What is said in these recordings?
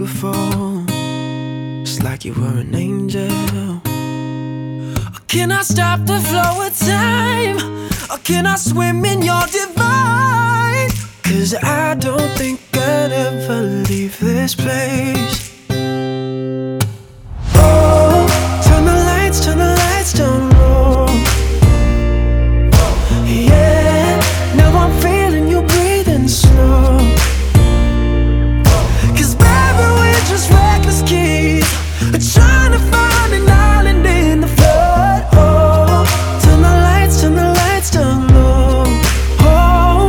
beautiful, just like you were an angel. Or can I stop the flow of time? Or can I swim in your divine? 'Cause I don't think I'd ever leave this place. Oh, turn the lights down low. Yeah, now I'm feeling you breathing slow. 'Cause baby, we're just reckless kids, trying to find an island in the flood. Oh, turn the lights down low. Oh,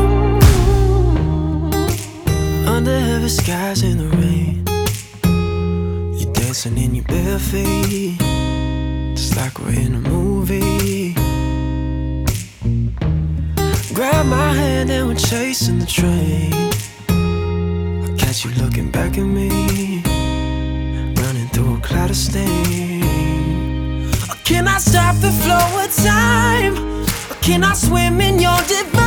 under heavy skies in the rain, you're dancing in your bare feet, just like we're in a movie. Grab my hand and we're chasing the train. I catch you looking back at me, running through a cloud of steam. Or can I stop the flow of time? Or can I swim in your divine?